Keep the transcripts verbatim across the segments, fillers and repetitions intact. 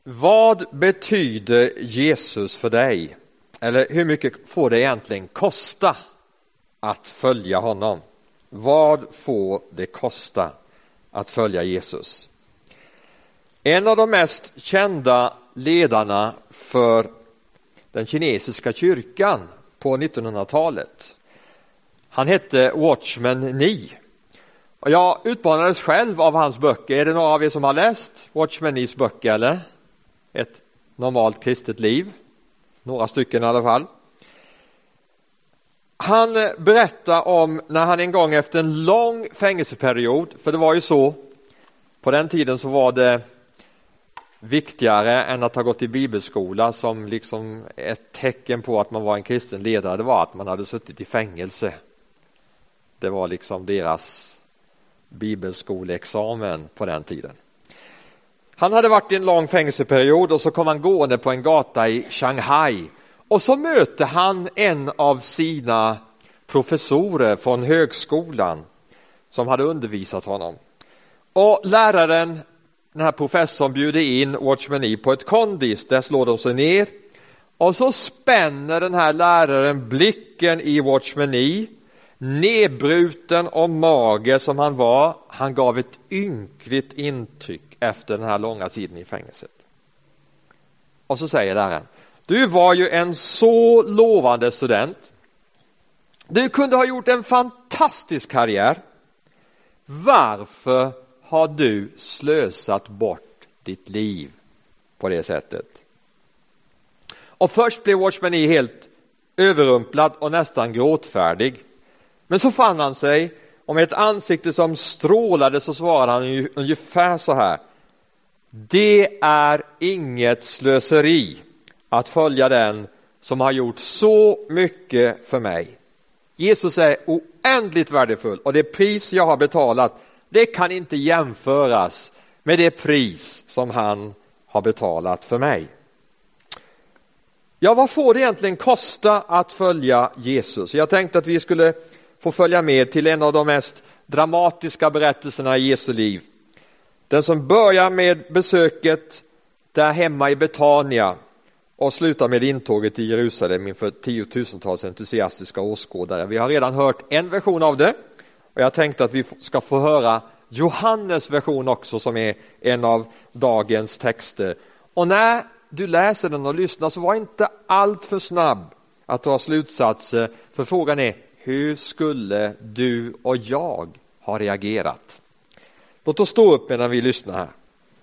Vad betyder Jesus för dig? Eller hur mycket får det egentligen kosta att följa honom? Vad får det kosta att följa Jesus? En av de mest kända ledarna för den kinesiska kyrkan på nittonhundratalet, han hette Watchman Nee. Och jag utmanades själv av hans böcker. Är det några av er som har läst Watchman Nees böcker eller? Ett normalt kristet liv. Några stycken i alla fall. Han berättar om när han en gång efter en lång fängelseperiod, för det var ju så, på den tiden så var det viktigare än att ha gått i bibelskola som liksom ett tecken på att man var en kristen ledare, det var att man hade suttit i fängelse. Det var liksom deras bibelskoleexamen på den tiden. Han hade varit i en lång fängelseperiod och så kom han gående på en gata i Shanghai. Och så möter han en av sina professorer från högskolan som hade undervisat honom. Och läraren, den här professorn, bjuder in Watchman Nee på ett kondis. Där slår de sig ner. Och så spänner den här läraren blicken i Watchman Nee. Nedbruten och mager som han var. Han gav ett ynkligt intryck efter den här långa tiden i fängelset. Och så säger läraren: du var ju en så lovande student. Du kunde ha gjort en fantastisk karriär. Varför har du slösat bort ditt liv på det sättet? Och först blev Watchman Nee helt överrumplad och nästan gråtfärdig. Men så fann han sig, och med ett ansikte som strålade så svarade han ungefär så här: det är inget slöseri att följa den som har gjort så mycket för mig. Jesus är oändligt värdefull, och det pris jag har betalat, det kan inte jämföras med det pris som han har betalat för mig. Ja, vad får det egentligen kosta att följa Jesus? Jag tänkte att vi skulle få följa med till en av de mest dramatiska berättelserna i Jesu liv. Den som börjar med besöket där hemma i Betania och slutar med intåget i Jerusalem inför tiotusentals entusiastiska åskådare. Vi har redan hört en version av det, och jag tänkte att vi ska få höra Johannes version också, som är en av dagens texter. Och när du läser den och lyssnar, så var inte allt för snabb att dra slutsatser, för frågan är: hur skulle du och jag ha reagerat? Låt oss stå upp medan vi lyssnar här.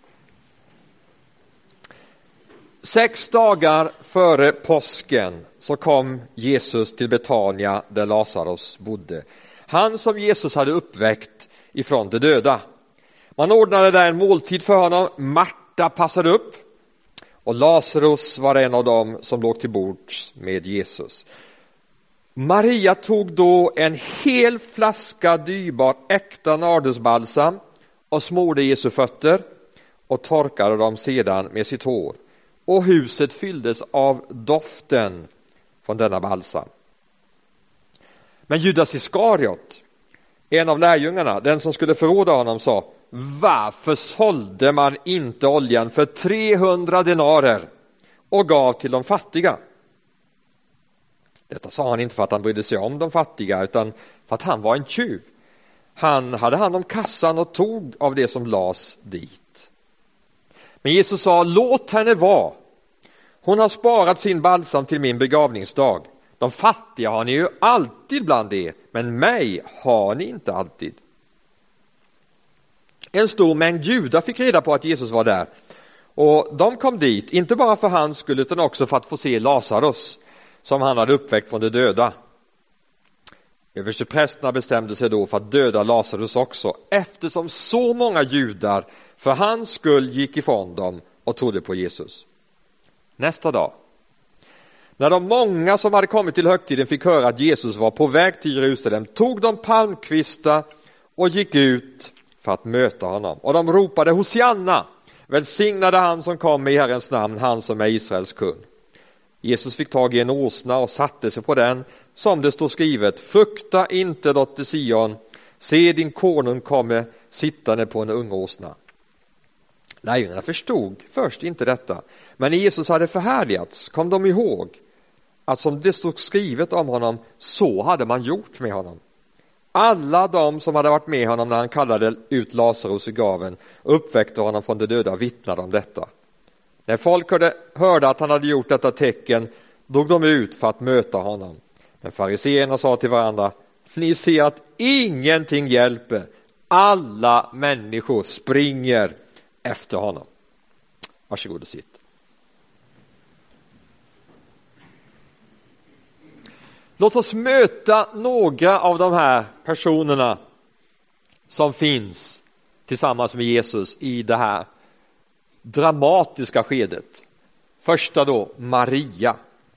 Sex dagar före påsken så kom Jesus till Betania där Lazarus bodde. Han som Jesus hade uppväckt ifrån de döda. Man ordnade där en måltid för honom. Marta passade upp, och Lazarus var en av dem som låg till bords med Jesus. Maria tog då en hel flaska dyrbar äkta nardusbalsam och smorde Jesu fötter och torkade dem sedan med sitt hår. Och huset fylldes av doften från denna balsam. Men Judas Iskariot, en av lärjungarna, den som skulle förråda honom, sa: varför sålde man inte oljan för trehundra denarer och gav till de fattiga? Detta sa han inte för att han brydde sig om de fattiga, utan för att han var en tjuv. Han hade hand om kassan och tog av det som lades dit. Men Jesus sa: låt henne vara. Hon har sparat sin balsam till min begravningsdag. De fattiga har ni ju alltid bland er, men mig har ni inte alltid. En stor mängd judar fick reda på att Jesus var där. Och de kom dit, inte bara för hans skull, utan också för att få se Lazarus, som han hade uppväckt från de döda. Översteprästerna bestämde sig då för att döda Lazarus också, eftersom så många judar för hans skull gick ifrån dem och trodde på Jesus. Nästa dag, när de många som hade kommit till högtiden fick höra att Jesus var på väg till Jerusalem, tog de palmkvistar och gick ut för att möta honom. Och de ropade: Hosianna, välsignade han som kommer i Herrens namn, han som är Israels kung. Jesus fick tag i en åsna och satte sig på den, som det står skrivet: frukta inte, dotter Sion, se din konung kommer sittande på en ung åsna. Lärjungarna förstod först inte detta. Men när Jesus hade förhärligats kom de ihåg att som det stod skrivet om honom, så hade man gjort med honom. Alla de som hade varit med honom när han kallade ut Lazarus i graven och uppväckte honom från de döda vittnade om detta. När folk hörde, hörde att han hade gjort detta tecken drog de ut för att möta honom. Men fariseerna sa till varandra: ni ser att ingenting hjälper. Alla människor springer efter honom. Varsågod och sitt. Låt oss möta några av de här personerna som finns tillsammans med Jesus i det här dramatiska skedet. Första då, Maria.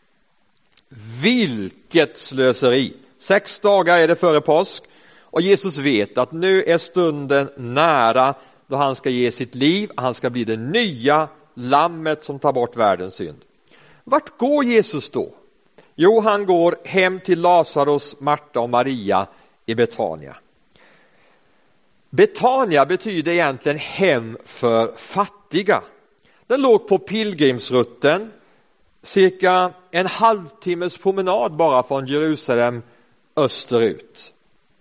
Vilket slöseri! Sex dagar är det före påsk och Jesus vet att nu är stunden nära då han ska ge sitt liv. Han ska bli det nya lammet som tar bort världens synd. Vart går Jesus då? Jo, han går hem till Lazarus, Marta och Maria i Betania. Betania betyder egentligen hem för fattiga. Den låg på pilgrimsrutten, cirka en halvtimmes promenad bara från Jerusalem österut.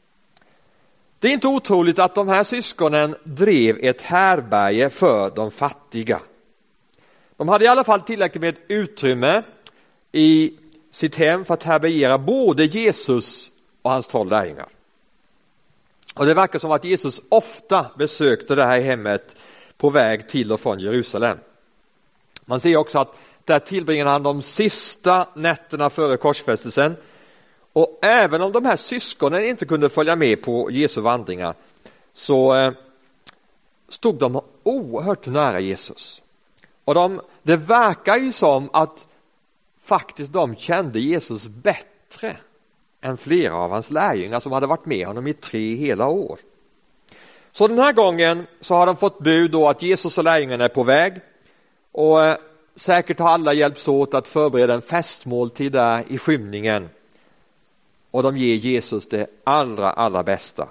Det är inte otroligt att de här syskonen drev ett härberge för de fattiga. De hade i alla fall tillräckligt med utrymme i sitt hem för att härbärgera både Jesus och hans tolv lärjungar. Och det verkar som att Jesus ofta besökte det här hemmet på väg till och från Jerusalem. Man ser också att där tillbringade han de sista nätterna före korsfästelsen. Och även om de här syskonen inte kunde följa med på Jesu vandringar så eh, stod de oerhört nära Jesus. Och de, det verkar ju som att faktiskt de kände Jesus bättre än flera av hans lärjungar som hade varit med honom i tre hela år. Så den här gången så har de fått bud då att Jesus och lärjungarna är på väg. Och eh, säkert har alla hjälps åt att förbereda en festmåltid där i skymningen. Och de ger Jesus det allra, allra bästa.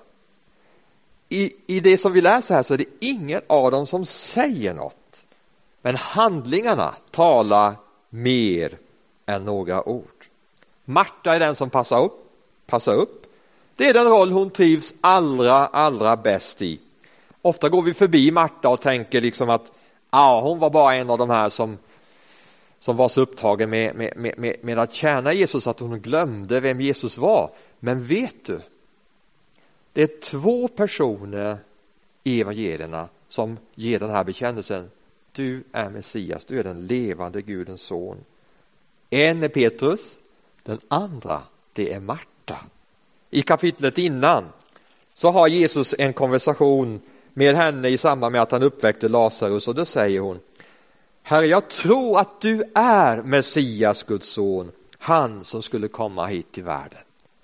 I, I det som vi läser här så är det ingen av dem som säger något. Men handlingarna talar mer än några ord. Marta är den som passar upp. Passar upp. Det är den roll hon trivs allra, allra bäst i. Ofta går vi förbi Marta och tänker liksom att ja, hon var bara en av de här som, som var så upptagen med, med, med, med att tjäna Jesus att hon glömde vem Jesus var. Men vet du? Det är två personer i evangelierna som ger den här bekännelsen. Du är Messias, du är den levande Gudens son. En är Petrus, den andra det är Marta. I kapitlet innan så har Jesus en konversation med henne i samband med att han uppväckte Lazarus och då säger hon: Herre, jag tror att du är Messias, Guds son, han som skulle komma hit till världen.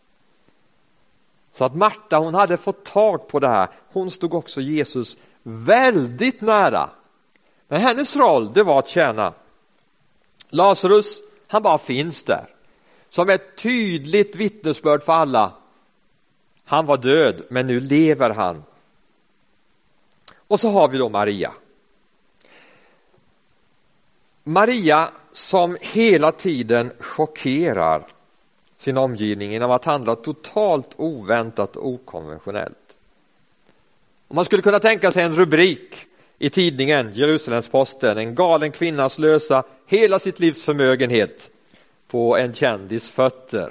Så att Marta, hon hade fått tag på det här. Hon stod också Jesus väldigt nära. Men hennes roll, det var att tjäna. Lazarus, han bara finns där. Som ett tydligt vittnesbörd för alla. Han var död, men nu lever han. Och så har vi då Maria. Maria som hela tiden chockerar sin omgivning genom att handla totalt oväntat och okonventionellt. Och man skulle kunna tänka sig en rubrik i tidningen Jerusalems-Posten: en galen kvinna slösa hela sitt livs förmögenhet på en kändis fötter.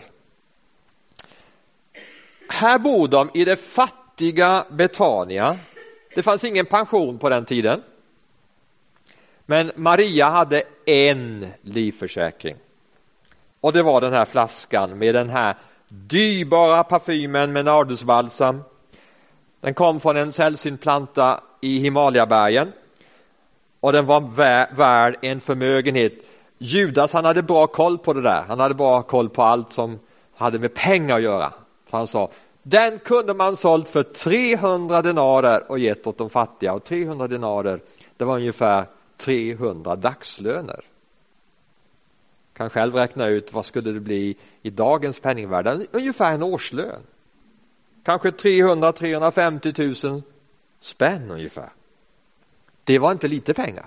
Här bor de i det fattiga Betania. Det fanns ingen pension på den tiden. Men Maria hade en livförsäkring. Och det var den här flaskan med den här dyrbara parfymen med nardusbalsam. Den kom från en sällsynt planta i Himalaya-bergen. Och den var värd en förmögenhet. Judas, han hade bra koll på det där. Han hade bra koll på allt som hade med pengar att göra. Så han sa, den kunde man sålt för trehundra denarer och gett åt de fattiga. Och trehundra denarer, det var ungefär trehundra dagslöner. Kan själv räkna ut vad skulle det bli i dagens penningvärde. Ungefär en årslön. Kanske trehundra till trehundrafemtio tusen spänn ungefär. Det var inte lite pengar.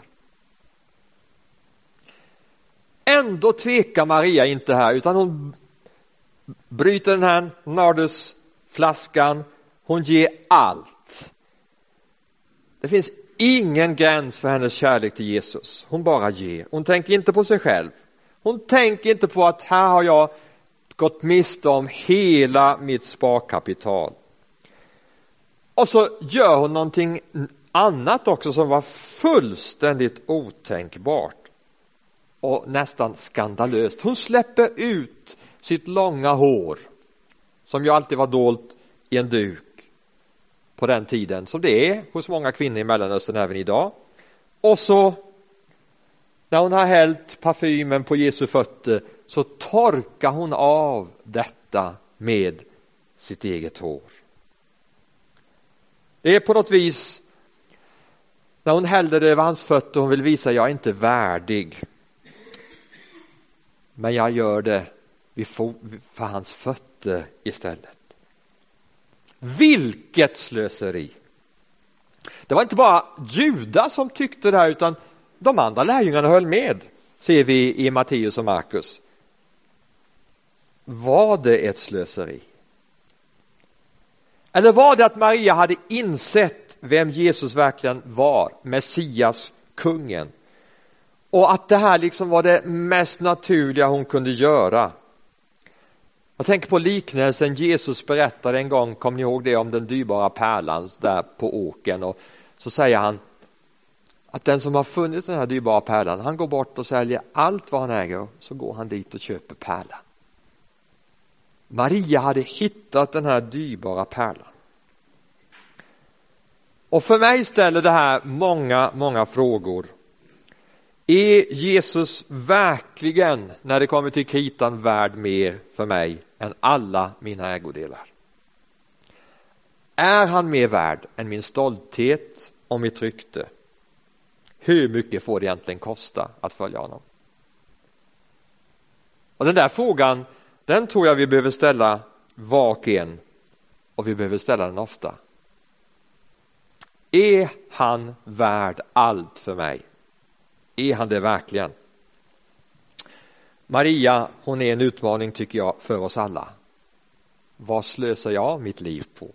Ändå tvekar Maria inte här, utan hon bryter den här nardusflaskan. Hon ger allt. Det finns ingen gräns för hennes kärlek till Jesus. Hon bara ger. Hon tänker inte på sig själv. Hon tänker inte på att här har jag gått miste om hela mitt sparkapital. Och så gör hon någonting annat också som var fullständigt otänkbart och nästan skandalöst. Hon släpper ut sitt långa hår, som ju alltid var dolt i en duk på den tiden, som det är hos många kvinnor i Mellanöstern även idag. Och så när hon har hällt parfymen på Jesu fötter så torkar hon av detta med sitt eget hår. Det är på något vis, när hon hällde det över hans fötter, hon vill visa: jag är inte värdig, men jag gör det för hans fötter istället. Vilket slöseri! Det var inte bara Judas som tyckte det här, utan de andra lärjungarna höll med, ser vi i Matteus och Markus. Var det ett slöseri? Eller var det att Maria hade insett vem Jesus verkligen var, Messias, kungen, och att det här liksom var det mest naturliga hon kunde göra? Jag tänker på liknelsen Jesus berättade en gång, kommer ni ihåg det, om den dyrbara pärlan där på åken, och så säger han att den som har funnit den här dyrbara pärlan, han går bort och säljer allt vad han äger, så går han dit och köper pärlan. Maria hade hittat den här dyrbara pärlan. Och för mig ställer det här många, många frågor. Är Jesus verkligen, när det kommer till kritan, värd mer för mig än alla mina ägodelar? Är han mer värd än min stolthet och mitt rykte? Hur mycket får det egentligen kosta att följa honom? Och den där frågan, den tror jag vi behöver ställa var och en, och vi behöver ställa den ofta. Är han värd allt för mig? Är han det verkligen? Maria, hon är en utmaning, tycker jag, för oss alla. Vad slösar jag mitt liv på?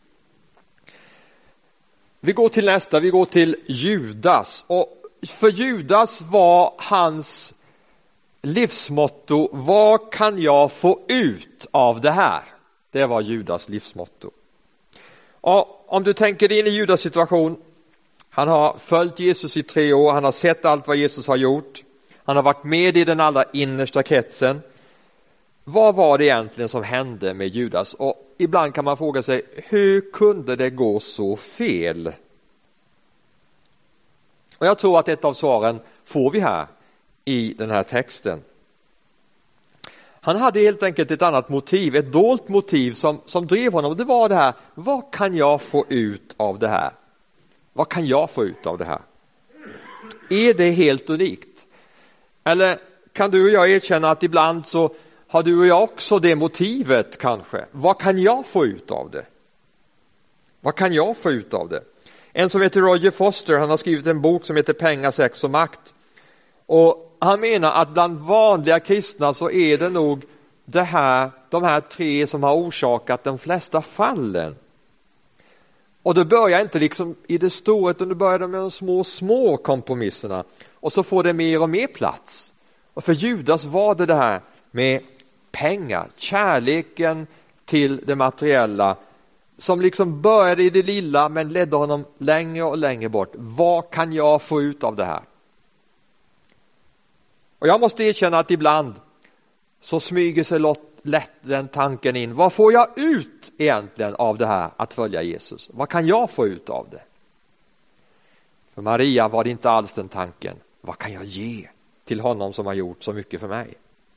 Vi går till nästa, vi går till Judas. Och för Judas var hans livsmotto: vad kan jag få ut av det här? Det var Judas livsmotto. Och om du tänker dig in i Judas situation, han har följt Jesus i tre år, han har sett allt vad Jesus har gjort, han har varit med i den allra innersta kretsen. Vad var det egentligen som hände med Judas? Och ibland kan man fråga sig, hur kunde det gå så fel? Och jag tror att ett av svaren får vi här i den här texten. Han hade helt enkelt ett annat motiv, ett dolt motiv som, som drev honom. Det var det här: vad kan jag få ut av det här? Vad kan jag få ut av det här? Är det helt unikt? Eller kan du och jag erkänna att ibland så har du och jag också det motivet kanske? Vad kan jag få ut av det? Vad kan jag få ut av det? En som heter Roger Foster, han har skrivit en bok som heter Pengar, sex och makt. Och han menar att bland vanliga kristna så är det nog det här, de här tre som har orsakat de flesta fallen. Och då börjar inte liksom i det stora, utan då börjar de med de små, små kompromisserna. Och så får det mer och mer plats. Och för Judas var det det här med pengar, kärleken till det materiella, som liksom började i det lilla men ledde honom längre och längre bort. Vad kan jag få ut av det här? Och jag måste erkänna att ibland så smyger sig lätt den tanken in. Vad får jag ut egentligen av det här att följa Jesus? Vad kan jag få ut av det? För Maria var det inte alls den tanken. Vad kan jag ge till honom som har gjort så mycket för mig?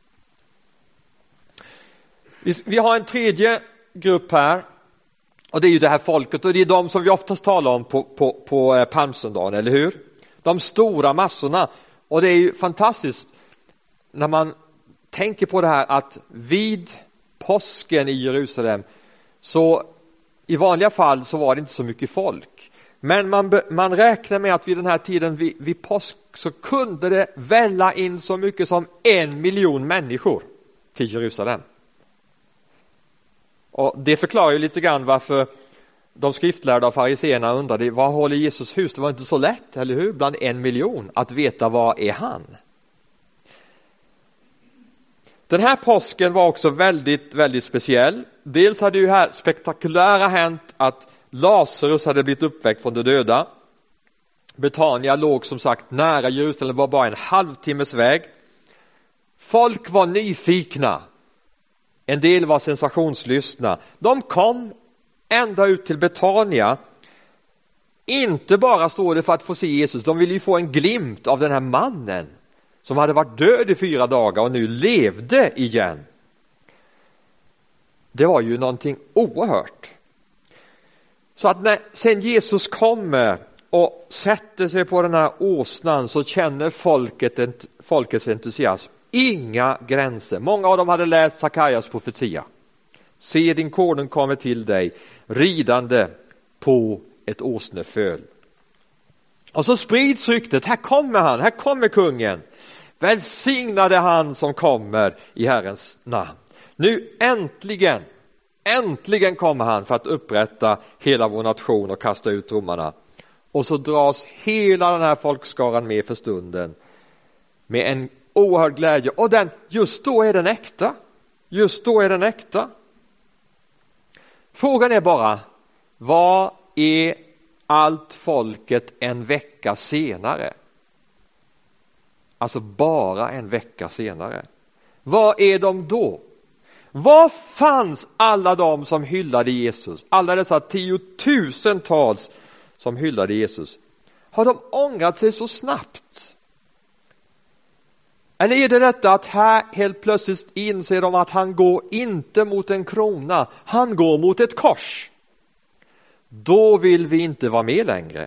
Vi, vi har en tredje grupp här. Och det är ju det här folket, och det är de som vi oftast talar om på, på, på palmsöndagen, eller hur? De stora massorna. Och det är ju fantastiskt när man tänker på det här att vid påsken i Jerusalem, så i vanliga fall så var det inte så mycket folk. Men man, be, man räknar med att vid den här tiden vid, vid påsk så kunde det välla in så mycket som en miljon människor till Jerusalem. Och det förklarar ju lite grann varför de skriftlärda och fariseerna undrade, vad håller Jesus hus? Det var inte så lätt, eller hur? Bland en miljon att veta vad är han. Den här påsken var också väldigt, väldigt speciell. Dels hade ju här spektakulära hänt att Lazarus hade blivit uppväckt från de döda. Betania låg som sagt nära Jerusalem, var bara en halvtimmes väg. Folk var nyfikna. En del var sensationslystna. De kom ända ut till Betania. Inte bara står det för att få se Jesus. De ville ju få en glimt av den här mannen som hade varit död i fyra dagar och nu levde igen. Det var ju någonting oerhört. Så att när sen Jesus kommer och sätter sig på den här åsnan så känner folket, folkets entusiasm inga gränser. Många av dem hade läst Sakajas profetia. Se, din konung kommer till dig ridande på ett åsneföl. Och så sprids ryktet, här kommer han, här kommer kungen. Välsignade han som kommer i Herrens namn. Nu äntligen, äntligen kommer han för att upprätta hela vår nation och kasta ut romarna. Och så dras hela den här folkskaran med för stunden med en oerhörd glädje. Och den, just då är den äkta. Just då är den äkta. Frågan är bara, vad är allt folket en vecka senare? Alltså bara en vecka senare. Vad är de då? Vad fanns alla de som hyllade Jesus? Alla dessa tiotusentals som hyllade Jesus. Har de ångrat sig så snabbt? Eller är det detta att här helt plötsligt inser de att han går inte mot en krona, han går mot ett kors. Då vill vi inte vara med längre.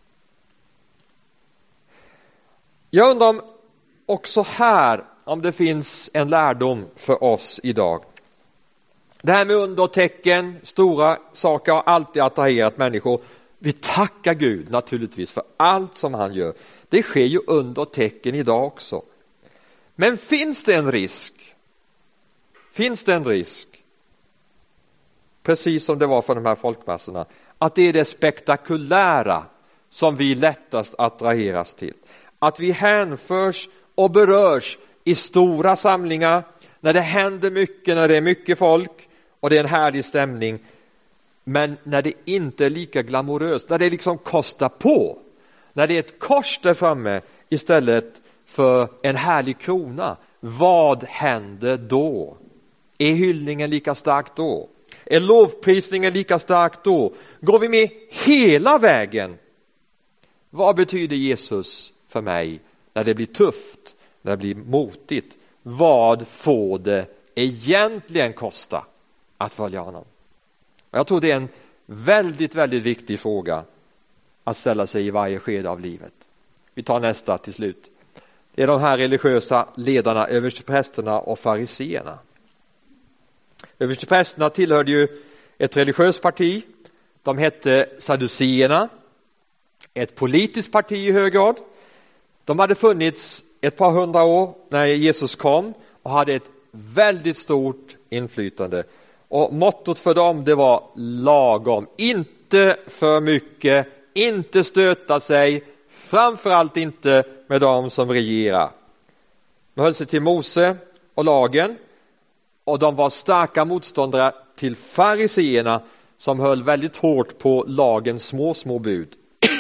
Jag undrar om också här om det finns en lärdom för oss idag. Det här med under och tecken, stora saker har alltid attraherat människor. Vi tackar Gud naturligtvis för allt som han gör. Det sker ju under och tecken idag också. Men finns det en risk? Finns det en risk? Precis som det var för de här folkmassorna. Att det är det spektakulära som vi lättast attraheras till. Att vi hänförs och berörs i stora samlingar. När det händer mycket, när det är mycket folk och det är en härlig stämning. Men när det inte är lika glamoröst, när det liksom kostar på. När det är ett kors där framme istället för en härlig krona. Vad händer då? Är hyllningen lika stark då? Är lovprisningen lika stark då? Går vi med hela vägen? Vad betyder Jesus för mig när det blir tufft, när det blir motigt? Vad får det egentligen kosta att följa honom? Jag tror det är en väldigt, väldigt viktig fråga att ställa sig i varje skede av livet. Vi tar nästa till slut. Det är de här religiösa ledarna, översteprästerna och fariseerna. Översteprästerna tillhörde ju ett religiöst parti. De hette Sadduceerna. Ett politiskt parti i hög grad. De hade funnits ett par hundra år när Jesus kom och hade ett väldigt stort inflytande. Och mottot för dem det var lagom. Inte för mycket, inte stöta sig, framförallt inte med dem som regerar. De höll sig till Mose och lagen och de var starka motståndare till fariseerna som höll väldigt hårt på lagens små, små bud.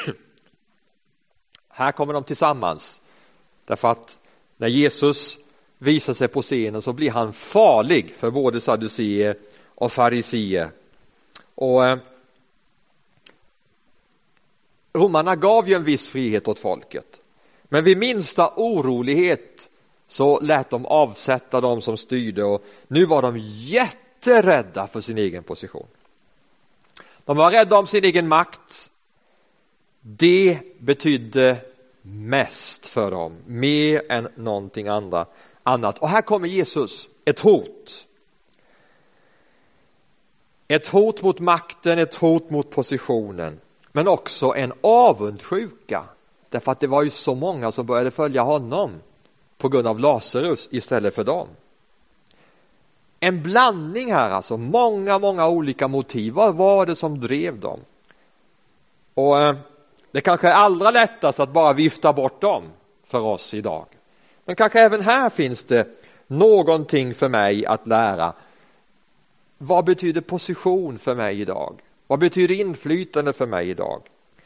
Här kommer de tillsammans därför att när Jesus visar sig på scenen så blir han farlig för både sadduceer och fariseer. Och eh, romarna gav ju en viss frihet åt folket. Men vid minsta orolighet så lät de avsätta dem som styrde och nu var de jätterädda för sin egen position. De var rädda om sin egen makt. Det betydde mest för dem, mer än någonting andra, annat. Och här kommer Jesus, ett hot. Ett hot mot makten, ett hot mot positionen. men också en avundsjuka. Därför att det var ju så många som började följa honom på grund av Lazarus istället för dem. En blandning här, alltså många, många olika motiv. Vad var det som drev dem? Och eh, det kanske är allra lättast att bara vifta bort dem för oss idag. Men kanske även här finns det någonting för mig att lära. Vad betyder position för mig idag? Vad betyder inflytande för mig idag?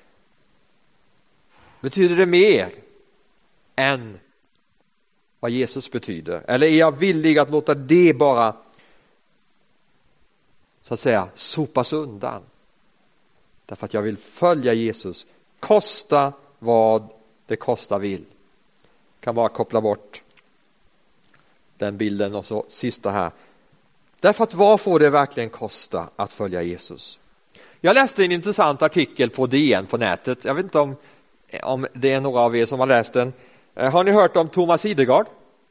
Betyder det mer än vad Jesus betyder? Eller är jag villig att låta det bara, så att säga, sopas undan? Därför att jag vill följa Jesus, kosta vad det kosta vill. Kan bara koppla bort den bilden och så sista här. Därför att vad får det verkligen kosta att följa Jesus? Jag läste en intressant artikel på D N på nätet. Jag vet inte om, om det är några av er som har läst den. Har ni hört om Thomas Idegard?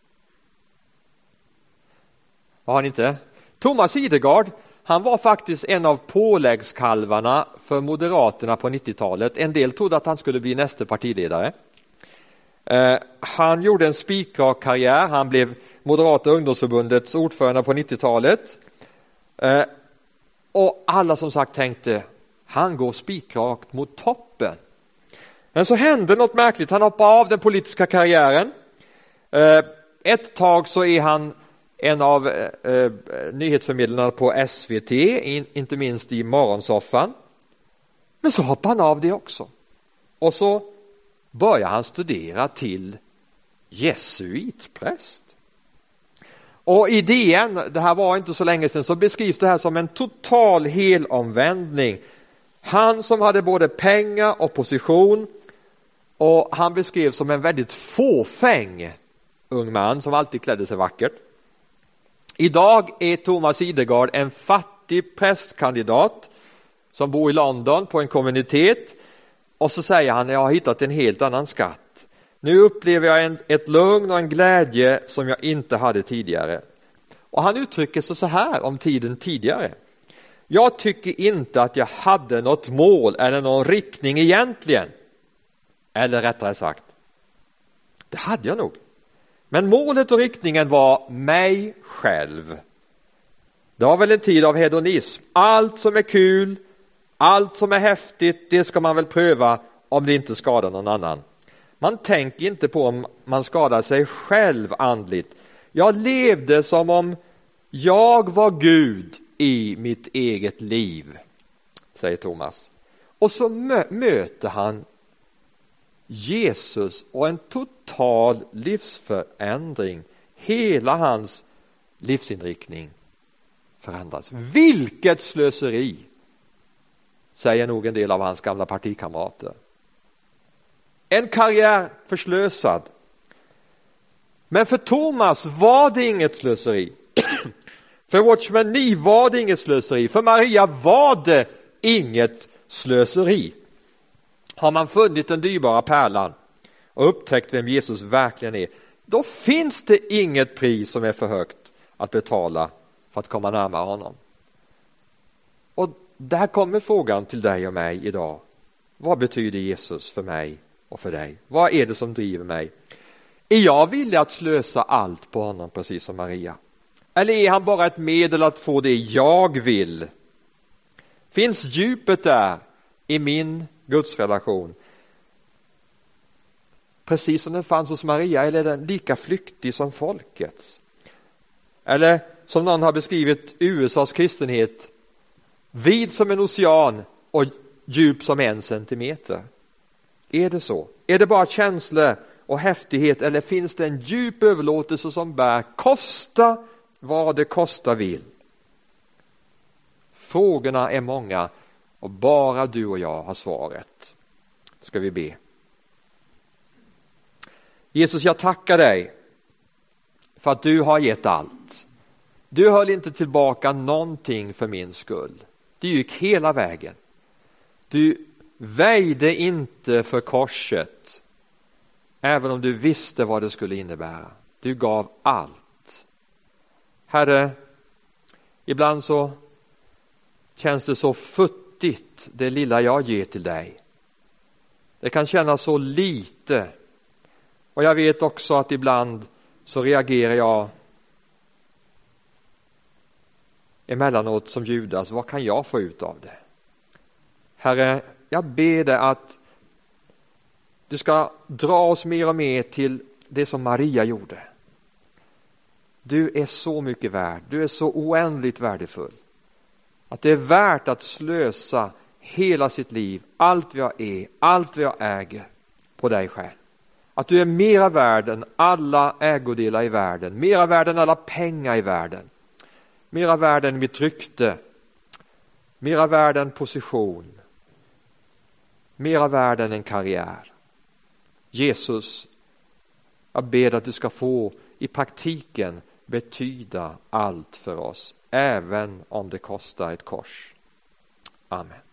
Har ni inte? Thomas Idegard, han var faktiskt en av påläggskalvarna för Moderaterna på nittiotalet. En del trodde att han skulle bli nästa partiledare. Eh, han gjorde en spikrak karriär. Han blev Moderata ungdomsförbundets ordförande på nittiotalet. Eh, och alla som sagt tänkte, han går spikrakt mot toppen. Men så hände något märkligt. Han hoppade av den politiska karriären. Eh, ett tag så är han en av eh, nyhetsförmedlarna på S V T, in, inte minst i morgonsoffan. Men så hoppade han av det också. Och så börjar han studera till jesuitpräst. Och i D N, det här var inte så länge sedan, så beskrivs det här som en total helomvändning. Han som hade både pengar och position, och han beskrevs som en väldigt fåfäng ung man som alltid klädde sig vackert. Idag är Thomas Idegard en fattig prästkandidat som bor i London på en kommunitet, och så säger han, jag har hittat en helt annan skatt. Nu upplever jag en, ett lugn och en glädje som jag inte hade tidigare. Och han uttrycker sig så här om tiden tidigare. Jag tycker inte att jag hade något mål eller någon riktning egentligen. Eller rättare sagt, det hade jag nog. Men målet och riktningen var mig själv. Det var väl en tid av hedonism. Allt som är kul, allt som är häftigt, det ska man väl pröva om det inte skadar någon annan. Man tänker inte på om man skadar sig själv andligt. Jag levde som om jag var Gud i mitt eget liv, säger Thomas. Och så mö- möter han Jesus och en total livsförändring. Hela hans livsinriktning förändras. Vilket slöseri, säger nog en del av hans gamla partikamrater. En karriär förslösad. Men för Thomas var det inget slöseri. För Watchman Nee var det inget slöseri. För Maria var det inget slöseri. Har man funnit den dyrbara pärlan och upptäckt vem Jesus verkligen är, då finns det inget pris som är för högt att betala för att komma närmare honom. Och där kommer frågan till dig och mig idag. Vad betyder Jesus för mig och för dig? Vad är det som driver mig? Är jag villig att slösa allt på honom precis som Maria? Eller är han bara ett medel att få det jag vill? Finns djupet där i min gudsrelation? Precis som den fanns hos Maria, eller är den lika flyktig som folkets? Eller som någon har beskrivit U S A:s kristenhet, vid som en ocean och djup som en centimeter. Är det så? Är det bara känslor och häftighet, eller finns det en djup överlåtelse som bär, kosta vad det kosta vill? Frågorna är många och bara du och jag har svaret. Ska vi be. Jesus, jag tackar dig för att du har gett allt. Du höll inte tillbaka någonting för min skull. Du gick hela vägen. Du väjde inte för korset, även om du visste vad det skulle innebära. Du gav allt. Herre, ibland så känns det så futtigt nyttigt det lilla jag ger till dig. Det kan kännas så lite. Och jag vet också att ibland så reagerar jag emellanåt som Judas. Vad kan jag få ut av det? Herre, jag ber dig att du ska dra oss mer och mer till det som Maria gjorde. Du är så mycket värd. Du är så oändligt värdefull. Att det är värt att slösa hela sitt liv, allt vi har är, allt vi har äger på dig själv. Att du är mera värd än alla ägodelar i världen, mera värd än alla pengar i världen, mera värd än mitt rykte, mera värd än position, mera värd än en karriär. Jesus, jag ber att du ska få i praktiken betyda allt för oss, även om det kostar ett kors. Amen.